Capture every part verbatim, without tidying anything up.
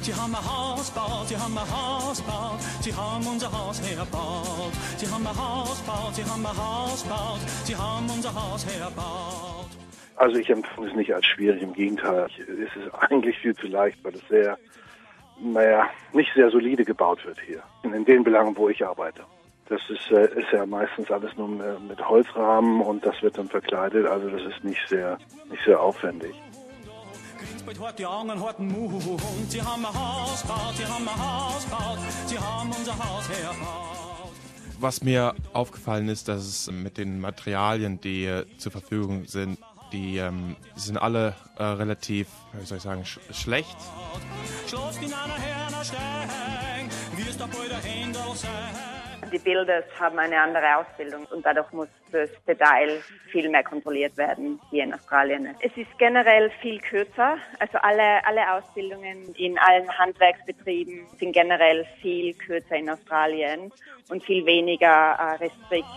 Sie haben ein Haus gebaut, sie haben ein Haus gebaut, sie haben unser Haus hergebaut. Sie haben ein Haus gebaut, sie haben ein Haus gebaut, sie haben unser Haus hergebaut. Also ich empfinde es nicht als schwierig, im Gegenteil. Es ist eigentlich viel zu leicht, weil es sehr, naja, nicht sehr solide gebaut wird hier. In den Belangen, wo ich arbeite. Das ist, äh, ist ja meistens alles nur mit Holzrahmen und das wird dann verkleidet. Also das ist nicht sehr, nicht sehr aufwendig. Sie haben ein Haus gebaut, sie haben ein Haus gebaut, sie haben unser Haus hergebaut. Was mir aufgefallen ist, dass es mit den Materialien, die äh, zur Verfügung sind, die ähm, sind alle äh, relativ, wie soll ich sagen, sch- schlecht. Die Bilder haben eine andere Ausbildung und dadurch muss das Detail viel mehr kontrolliert werden hier in Australien. Es ist generell viel kürzer, also alle, alle Ausbildungen in allen Handwerksbetrieben sind generell viel kürzer in Australien und viel weniger äh, restrikt.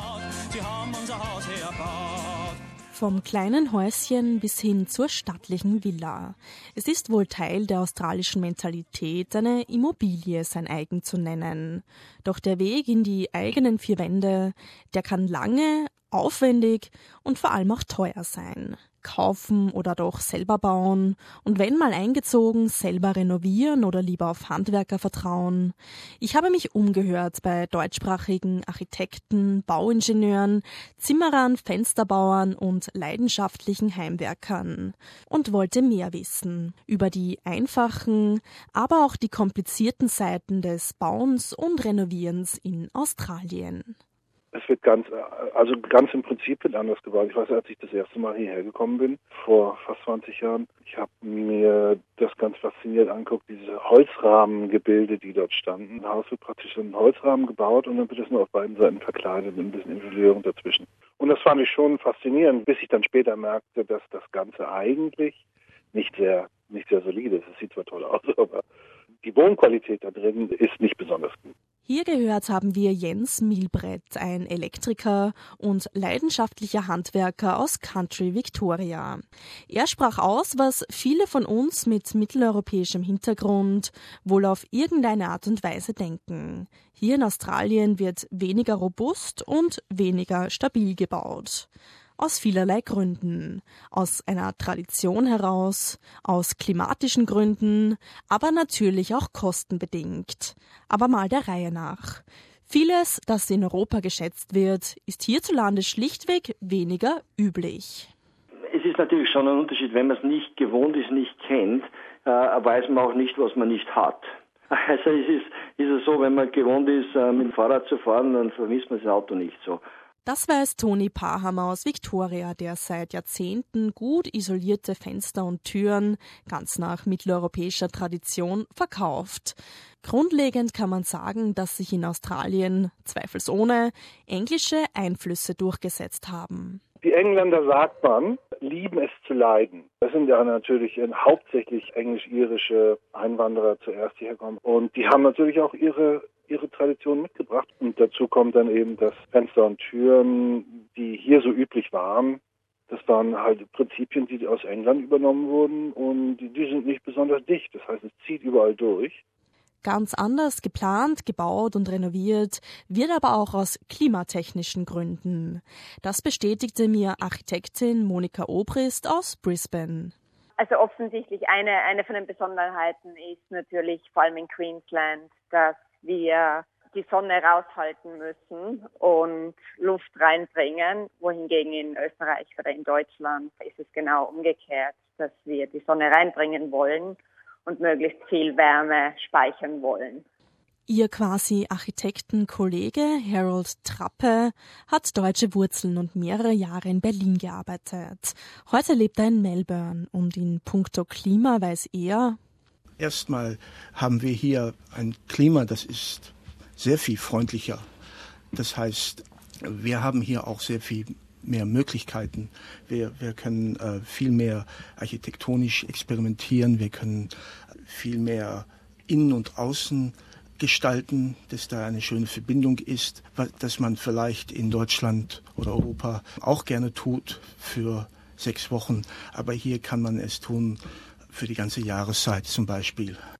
Vom kleinen Häuschen bis hin zur stattlichen Villa. Es ist wohl Teil der australischen Mentalität, eine Immobilie sein eigen zu nennen. Doch der Weg in die eigenen vier Wände, der kann lange, aufwendig und vor allem auch teuer sein. Kaufen oder doch selber bauen und wenn mal eingezogen, selber renovieren oder lieber auf Handwerker vertrauen. Ich habe mich umgehört bei deutschsprachigen Architekten, Bauingenieuren, Zimmerern, Fensterbauern und leidenschaftlichen Heimwerkern und wollte mehr wissen über die einfachen, aber auch die komplizierten Seiten des Bauens und Renovierens in Australien. Es wird ganz, also ganz im Prinzip wird anders gebaut. Ich weiß, als ich das erste Mal hierher gekommen bin, vor fast zwanzig Jahren, ich habe mir das ganz fasziniert angeguckt, diese Holzrahmengebilde, die dort standen. Ein Haus wird praktisch in einen Holzrahmen gebaut und dann wird es nur auf beiden Seiten verkleidet mit ein bisschen Isolierung dazwischen. Und das fand ich schon faszinierend, bis ich dann später merkte, dass das Ganze eigentlich nicht sehr, nicht sehr solide ist. Es sieht zwar toll aus, aber die Wohnqualität da drin ist nicht besonders gut. Hier gehört haben wir Jens Milbrett, ein Elektriker und leidenschaftlicher Handwerker aus Country Victoria. Er sprach aus, was viele von uns mit mitteleuropäischem Hintergrund wohl auf irgendeine Art und Weise denken. Hier in Australien wird weniger robust und weniger stabil gebaut. Aus vielerlei Gründen. Aus einer Tradition heraus, aus klimatischen Gründen, aber natürlich auch kostenbedingt. Aber mal der Reihe nach. Vieles, das in Europa geschätzt wird, ist hierzulande schlichtweg weniger üblich. Es ist natürlich schon ein Unterschied, wenn man es nicht gewohnt ist, nicht kennt, äh, weiß man auch nicht, was man nicht hat. Also es ist, ist es so, wenn man gewohnt ist, äh, mit dem Fahrrad zu fahren, dann vermisst man das Auto nicht so. Das weiß Toni Parhammer aus Victoria, der seit Jahrzehnten gut isolierte Fenster und Türen, ganz nach mitteleuropäischer Tradition, verkauft. Grundlegend kann man sagen, dass sich in Australien, zweifelsohne, englische Einflüsse durchgesetzt haben. Die Engländer, sagt man, lieben es zu leiden. Das sind ja natürlich hauptsächlich englisch-irische Einwanderer zuerst hierher gekommen. Und die haben natürlich auch ihre ihre Tradition mitgebracht. Und dazu kommt dann eben, dass Fenster und Türen, die hier so üblich waren, das waren halt Prinzipien, die aus England übernommen wurden und die, die sind nicht besonders dicht. Das heißt, es zieht überall durch. Ganz anders geplant, gebaut und renoviert, wird aber auch aus klimatechnischen Gründen. Das bestätigte mir Architektin Monika Obrist aus Brisbane. Also offensichtlich eine, eine von den Besonderheiten ist natürlich vor allem in Queensland, dass wir die Sonne raushalten müssen und Luft reinbringen, wohingegen in Österreich oder in Deutschland ist es genau umgekehrt, dass wir die Sonne reinbringen wollen und möglichst viel Wärme speichern wollen. Ihr quasi Architektenkollege Harold Trappe hat deutsche Wurzeln und mehrere Jahre in Berlin gearbeitet. Heute lebt er in Melbourne und in puncto Klima weiß er: Erstmal haben wir hier ein Klima, das ist sehr viel freundlicher. Das heißt, wir haben hier auch sehr viel mehr Möglichkeiten. Wir, wir können äh, viel mehr architektonisch experimentieren. Wir können viel mehr innen und außen gestalten, dass da eine schöne Verbindung ist, dass man vielleicht in Deutschland oder Europa auch gerne tut für sechs Wochen. Aber hier kann man es tun für die ganze Jahreszeit zum Beispiel.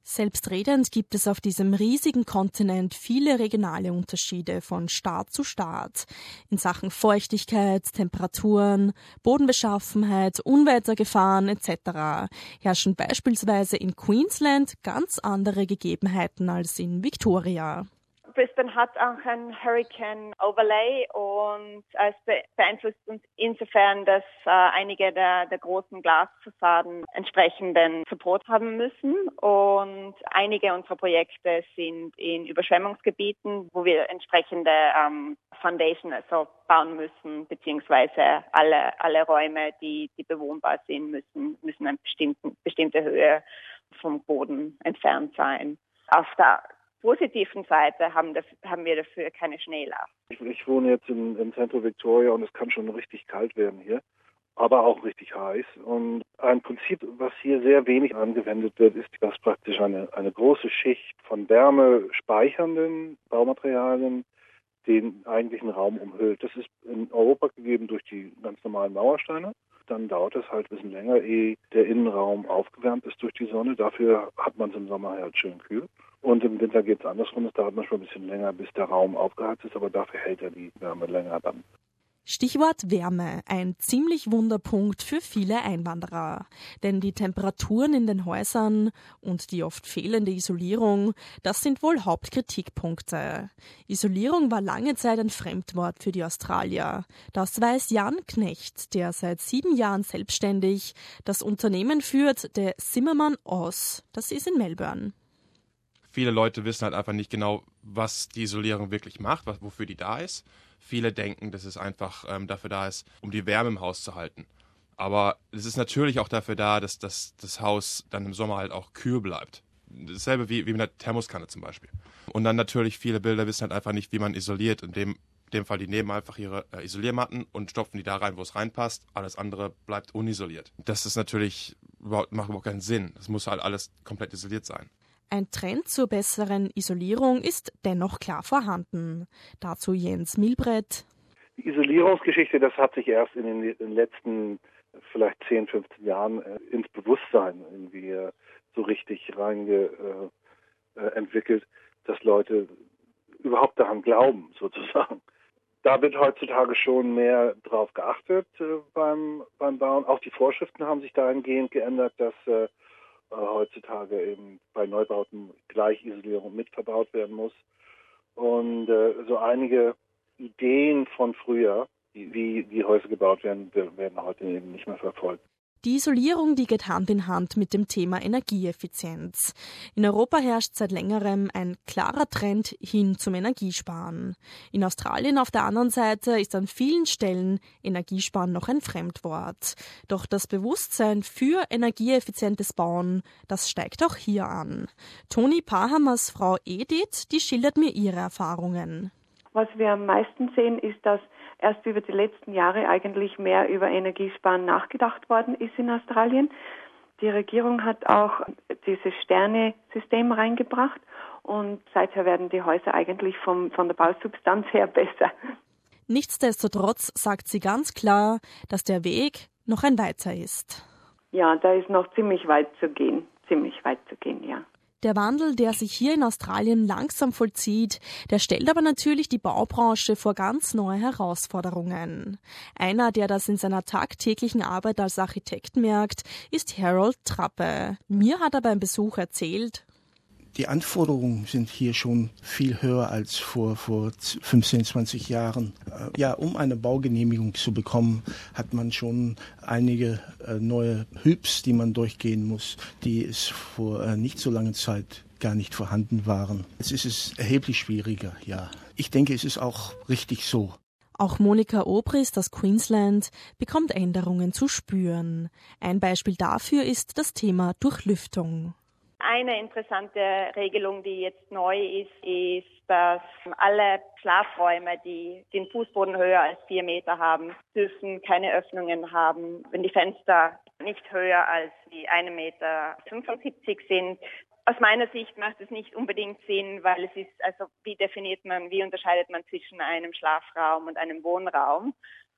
Selbstredend gibt es auf diesem riesigen Kontinent viele regionale Unterschiede von Staat zu Staat. In Sachen Feuchtigkeit, Temperaturen, Bodenbeschaffenheit, Unwettergefahren et cetera herrschen beispielsweise in Queensland ganz andere Gegebenheiten als in Victoria. Brisbane hat auch ein Hurricane Overlay und es beeinflusst uns insofern, dass äh, einige der, der großen Glasfassaden entsprechenden Support haben müssen und einige unserer Projekte sind in Überschwemmungsgebieten, wo wir entsprechende ähm, Foundation also bauen müssen, beziehungsweise alle, alle Räume, die, die bewohnbar sind, müssen, müssen eine bestimmte, bestimmte Höhe vom Boden entfernt sein. Auf der positiven Seite haben, das, haben wir dafür keine Schneelast. Ich, ich wohne jetzt in, in Central Victoria und es kann schon richtig kalt werden hier, aber auch richtig heiß. Und ein Prinzip, was hier sehr wenig angewendet wird, ist, dass praktisch eine, eine große Schicht von wärmespeichernden Baumaterialien den eigentlichen Raum umhüllt. Das ist in Europa gegeben durch die ganz normalen Mauersteine. Dann dauert es halt ein bisschen länger, ehe der Innenraum aufgewärmt ist durch die Sonne. Dafür hat man es im Sommer halt schön kühl. Und im Winter geht es andersrum. Es dauert manchmal ein bisschen länger, bis der Raum aufgeheizt ist, aber dafür hält er die Wärme länger dann. Stichwort Wärme, ein ziemlich Wunderpunkt für viele Einwanderer. Denn die Temperaturen in den Häusern und die oft fehlende Isolierung, das sind wohl Hauptkritikpunkte. Isolierung war lange Zeit ein Fremdwort für die Australier. Das weiß Jan Knecht, der seit sieben Jahren selbstständig das Unternehmen führt, der Zimmermann Oz. Das ist in Melbourne. Viele Leute wissen halt einfach nicht genau, was die Isolierung wirklich macht, was, wofür die da ist. Viele denken, dass es einfach ähm, dafür da ist, um die Wärme im Haus zu halten. Aber es ist natürlich auch dafür da, dass, dass das Haus dann im Sommer halt auch kühl bleibt. Dasselbe wie, wie mit einer Thermoskanne zum Beispiel. Und dann natürlich viele Bilder wissen halt einfach nicht, wie man isoliert. In dem, in dem Fall, die nehmen einfach ihre äh, Isoliermatten und stopfen die da rein, wo es reinpasst. Alles andere bleibt unisoliert. Das ist natürlich überhaupt, macht überhaupt keinen Sinn. Das muss halt alles komplett isoliert sein. Ein Trend zur besseren Isolierung ist dennoch klar vorhanden. Dazu Jens Milbrett. Die Isolierungsgeschichte, das hat sich erst in den, in den letzten vielleicht zehn, fünfzehn Jahren äh, ins Bewusstsein irgendwie äh, so richtig reinge, äh, äh, entwickelt, dass Leute überhaupt daran glauben, sozusagen. Da wird heutzutage schon mehr drauf geachtet äh, beim, beim Bauen. Auch die Vorschriften haben sich dahingehend geändert, dass äh, heutzutage eben bei Neubauten Gleichisolierung mit verbaut werden muss. Und äh, so einige Ideen von früher, die, wie die Häuser gebaut werden, werden heute eben nicht mehr verfolgt. Die Isolierung, die geht Hand in Hand mit dem Thema Energieeffizienz. In Europa herrscht seit längerem ein klarer Trend hin zum Energiesparen. In Australien auf der anderen Seite ist an vielen Stellen Energiesparen noch ein Fremdwort. Doch das Bewusstsein für energieeffizientes Bauen, das steigt auch hier an. Toni Pahamers Frau Edith, die schildert mir ihre Erfahrungen. Was wir am meisten sehen, ist, dass erst über die letzten Jahre eigentlich mehr über Energiesparen nachgedacht worden ist in Australien. Die Regierung hat auch dieses Sterne-System reingebracht und seither werden die Häuser eigentlich vom, von der Bausubstanz her besser. Nichtsdestotrotz sagt sie ganz klar, dass der Weg noch ein weiter ist. Ja, da ist noch ziemlich weit zu gehen, ziemlich weit zu gehen, ja. Der Wandel, der sich hier in Australien langsam vollzieht, der stellt aber natürlich die Baubranche vor ganz neue Herausforderungen. Einer, der das in seiner tagtäglichen Arbeit als Architekt merkt, ist Harold Trappe. Mir hat er beim Besuch erzählt: Die Anforderungen sind hier schon viel höher als vor, vor fünfzehn, zwanzig Jahren. Ja, um eine Baugenehmigung zu bekommen, hat man schon einige äh, neue Hübs, die man durchgehen muss, die es vor äh, nicht so langer Zeit gar nicht vorhanden waren. Jetzt ist es erheblich schwieriger, ja. Ich denke, es ist auch richtig so. Auch Monika Obrist aus Queensland bekommt Änderungen zu spüren. Ein Beispiel dafür ist das Thema Durchlüftung. Eine interessante Regelung, die jetzt neu ist, ist, dass alle Schlafräume, die den Fußboden höher als vier Meter haben, dürfen keine Öffnungen haben, wenn die Fenster nicht höher als die ein Meter fünfundsiebzig sind. Aus meiner Sicht macht es nicht unbedingt Sinn, weil es ist, also wie definiert man, wie unterscheidet man zwischen einem Schlafraum und einem Wohnraum?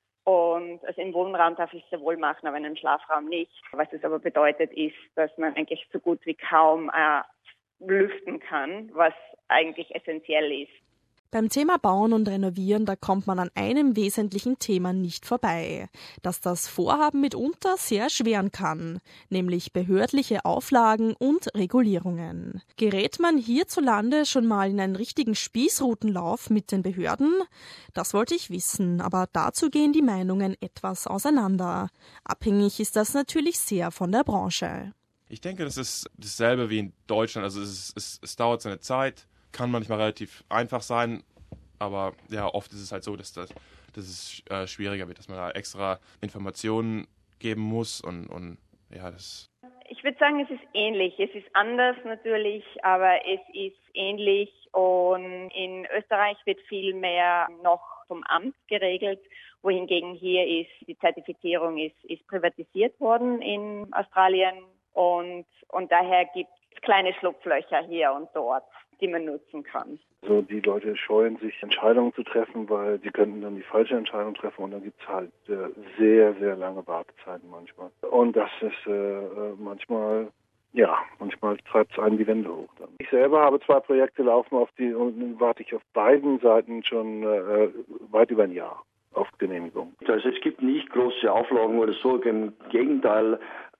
Und also im Wohnraum darf ich es sehr wohl machen, aber in einem Schlafraum nicht. Was es aber bedeutet, ist, dass man eigentlich so gut wie kaum äh, lüften kann, was eigentlich essentiell ist. Beim Thema Bauen und Renovieren, da kommt man an einem wesentlichen Thema nicht vorbei, dass das Vorhaben mitunter sehr erschweren kann, nämlich behördliche Auflagen und Regulierungen. Gerät man hierzulande schon mal in einen richtigen Spießrutenlauf mit den Behörden? Das wollte ich wissen, aber dazu gehen die Meinungen etwas auseinander. Abhängig ist das natürlich sehr von der Branche. Ich denke, das ist dasselbe wie in Deutschland. Also es, es, es dauert seine Zeit, kann manchmal relativ einfach sein, aber ja, oft ist es halt so, dass, das, dass es äh, schwieriger wird, dass man da extra Informationen geben muss und, und ja, das... Ich würde sagen, es ist ähnlich. Es ist anders natürlich, aber es ist ähnlich und in Österreich wird viel mehr noch vom Amt geregelt, wohingegen hier ist die Zertifizierung ist, ist privatisiert worden in Australien und, und daher gibt es kleine Schlupflöcher hier und dort, die man nutzen kann. So, die Leute scheuen sich, Entscheidungen zu treffen, weil sie könnten dann die falsche Entscheidung treffen und dann gibt es halt äh, sehr, sehr lange Wartezeiten manchmal. Und das ist äh, manchmal, ja, manchmal treibt es einen die Wände hoch. Dann. Ich selber habe zwei Projekte laufen, auf die und warte ich auf beiden Seiten schon äh, weit über ein Jahr auf Genehmigung. Also es gibt nicht große Auflagen oder so, im Gegenteil,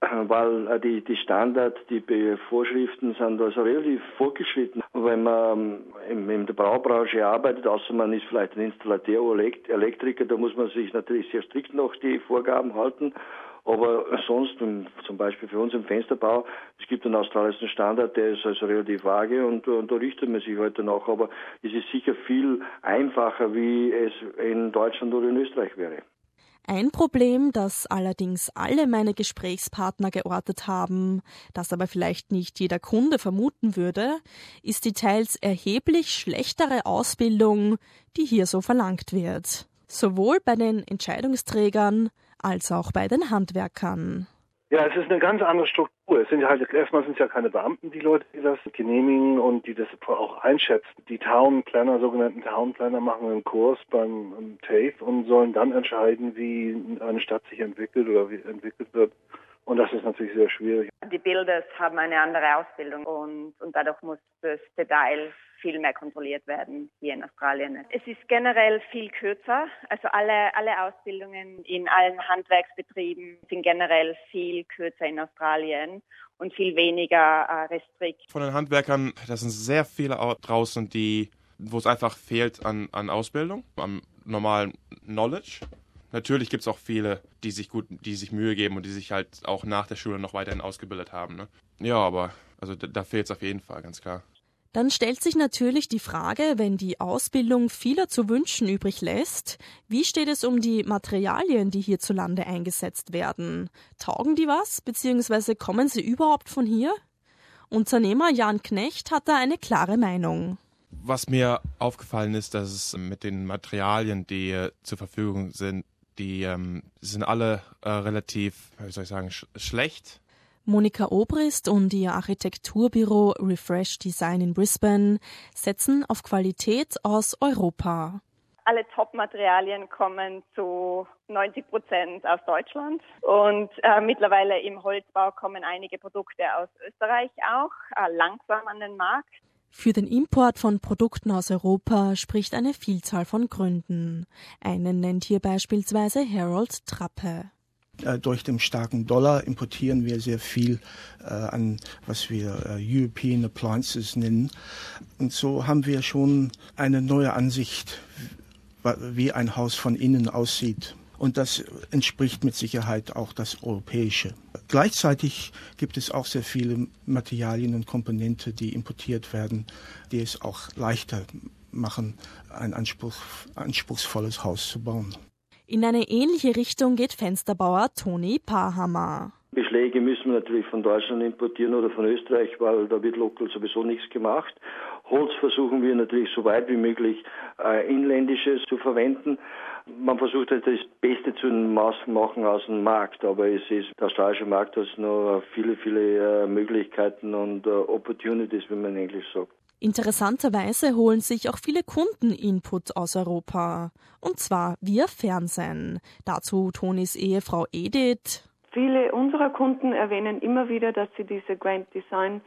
weil die, die Standard, die Vorschriften sind also relativ fortgeschritten. Wenn man in, in der Baubranche arbeitet, außer man ist vielleicht ein Installateur oder Elektriker, da muss man sich natürlich sehr strikt noch die Vorgaben halten. Aber sonst, zum Beispiel für uns im Fensterbau, es gibt einen australischen Standard, der ist also relativ vage und, und da richtet man sich heute nach. Aber es ist sicher viel einfacher, wie es in Deutschland oder in Österreich wäre. Ein Problem, das allerdings alle meine Gesprächspartner geortet haben, das aber vielleicht nicht jeder Kunde vermuten würde, ist die teils erheblich schlechtere Ausbildung, die hier so verlangt wird. Sowohl bei den Entscheidungsträgern als auch bei den Handwerkern. Ja, es ist eine ganz andere Struktur. Es sind halt, erstmal sind es ja keine Beamten, die Leute, die das genehmigen und die das auch einschätzen. Die Town Planner, sogenannten Town Planner, machen einen Kurs beim T A F E und sollen dann entscheiden, wie eine Stadt sich entwickelt oder wie entwickelt wird. Und das ist natürlich sehr schwierig. Die Builders haben eine andere Ausbildung und, und dadurch muss das Detail viel mehr kontrolliert werden hier in Australien. Es ist generell viel kürzer. Also alle, alle Ausbildungen in allen Handwerksbetrieben sind generell viel kürzer in Australien und viel weniger äh, restrikt. Von den Handwerkern, das sind sehr viele draußen, die, wo es einfach fehlt an, an Ausbildung, am normalen Knowledge. Natürlich gibt es auch viele, die sich gut, die sich Mühe geben und die sich halt auch nach der Schule noch weiterhin ausgebildet haben. Ne? Ja, aber also da, da fehlt es auf jeden Fall, ganz klar. Dann stellt sich natürlich die Frage, wenn die Ausbildung vieler zu wünschen übrig lässt, wie steht es um die Materialien, die hierzulande eingesetzt werden? Taugen die was, beziehungsweise kommen sie überhaupt von hier? Unternehmer Jan Knecht hat da eine klare Meinung. Was mir aufgefallen ist, dass es mit den Materialien, die äh, zur Verfügung sind, die ähm, sind alle äh, relativ, wie soll ich sagen, sch- schlecht. Monika Obrist und ihr Architekturbüro Refresh Design in Brisbane setzen auf Qualität aus Europa. Alle Top-Materialien kommen zu neunzig Prozent aus Deutschland und äh, mittlerweile im Holzbau kommen einige Produkte aus Österreich auch äh, langsam an den Markt. Für den Import von Produkten aus Europa spricht eine Vielzahl von Gründen. Einen nennt hier beispielsweise Harold Trappe. Durch den starken Dollar importieren wir sehr viel äh, an, was wir äh, European Appliances nennen. Und so haben wir schon eine neue Ansicht, wie ein Haus von innen aussieht. Und das entspricht mit Sicherheit auch das Europäische. Gleichzeitig gibt es auch sehr viele Materialien und Komponente, die importiert werden, die es auch leichter machen, ein Anspruch, anspruchsvolles Haus zu bauen. In eine ähnliche Richtung geht Fensterbauer Toni Parhammer. Beschläge müssen wir natürlich von Deutschland importieren oder von Österreich, weil da wird lokal sowieso nichts gemacht. Holz versuchen wir natürlich so weit wie möglich äh, inländisches zu verwenden. Man versucht halt das Beste zu machen aus dem Markt, aber es ist, der australische Markt hat noch viele, viele äh, Möglichkeiten und äh, Opportunities, wie man in Englisch sagt. Interessanterweise holen sich auch viele Kunden Input aus Europa. Und zwar via Fernsehen. Dazu Tonis Ehefrau Edith. Viele unserer Kunden erwähnen immer wieder, dass sie diese Grand Design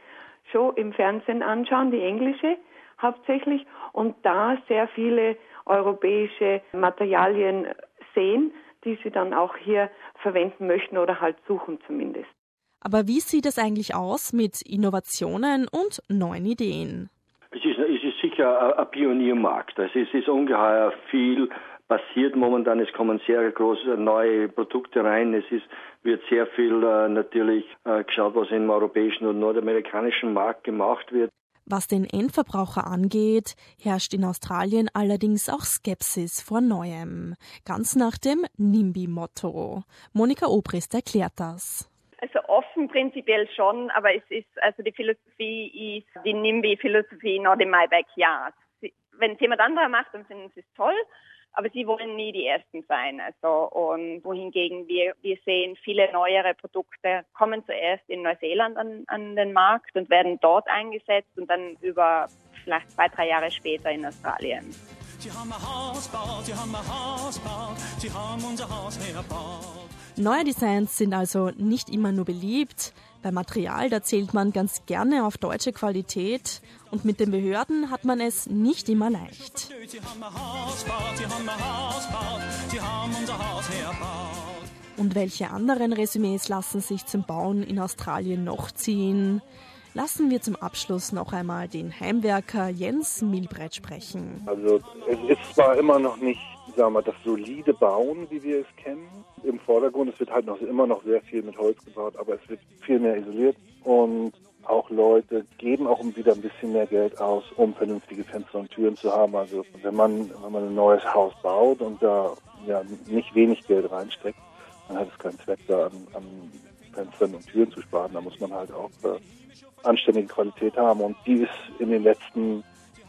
Show im Fernsehen anschauen, die englische hauptsächlich, und da sehr viele europäische Materialien sehen, die sie dann auch hier verwenden möchten oder halt suchen zumindest. Aber wie sieht es eigentlich aus mit Innovationen und neuen Ideen? Es ist, es ist sicher ein Pioniermarkt. Also es ist ungeheuer viel passiert momentan. Es kommen sehr große neue Produkte rein. Es ist, wird sehr viel äh, natürlich äh, geschaut, was im europäischen und nordamerikanischen Markt gemacht wird. Was den Endverbraucher angeht, herrscht in Australien allerdings auch Skepsis vor Neuem. Ganz nach dem NIMBY-Motto. Monika Obrist erklärt das. Also offen prinzipiell schon, aber es ist, also die Philosophie ist die NIMBY-Philosophie, not in my backyard. Wenn es jemand anderer macht, dann finden sie es toll, aber sie wollen nie die Ersten sein. Also, und wohingegen wir, wir sehen, viele neuere Produkte kommen zuerst in Neuseeland an, an den Markt und werden dort eingesetzt und dann über vielleicht zwei, drei Jahre später in Australien. Sie haben ein Haus gebaut, sie haben ein Haus gebaut, sie haben unser Haus hergebaut. Neue Designs sind also nicht immer nur beliebt. Beim Material, da zählt man ganz gerne auf deutsche Qualität. Und mit den Behörden hat man es nicht immer leicht. Sie haben ein Haus gebaut, sie haben ein Haus gebaut, sie haben unser Haus hergebaut. Und welche anderen Resümees lassen sich zum Bauen in Australien noch ziehen? Lassen wir zum Abschluss noch einmal den Heimwerker Jens Milbrett sprechen. Also es ist zwar immer noch nicht, sagen wir mal, das solide Bauen, wie wir es kennen, im Vordergrund. Es wird halt noch immer noch sehr viel mit Holz gebaut, aber es wird viel mehr isoliert. Und auch Leute geben auch wieder ein bisschen mehr Geld aus, um vernünftige Fenster und Türen zu haben. Also wenn man, wenn man ein neues Haus baut und da ja nicht wenig Geld reinsteckt, dann hat es keinen Zweck, da an, an Fenstern und Türen zu sparen. Da muss man halt auch äh, anständige Qualität haben. Und die ist in den letzten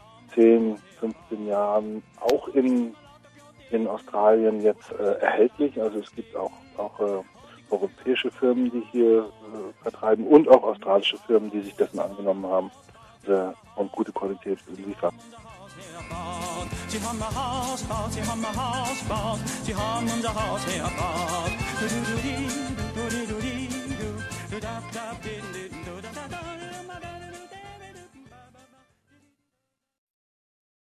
zehn, fünfzehn Jahren auch in, in Australien jetzt äh, erhältlich. Also es gibt auch, auch äh, europäische Firmen, die hier äh, vertreiben und auch australische Firmen, die sich dessen angenommen haben äh, und gute Qualität liefern. Sie haben ein Haus gebaut, sie haben ein Haus gebaut, sie haben unser Haus hergebaut.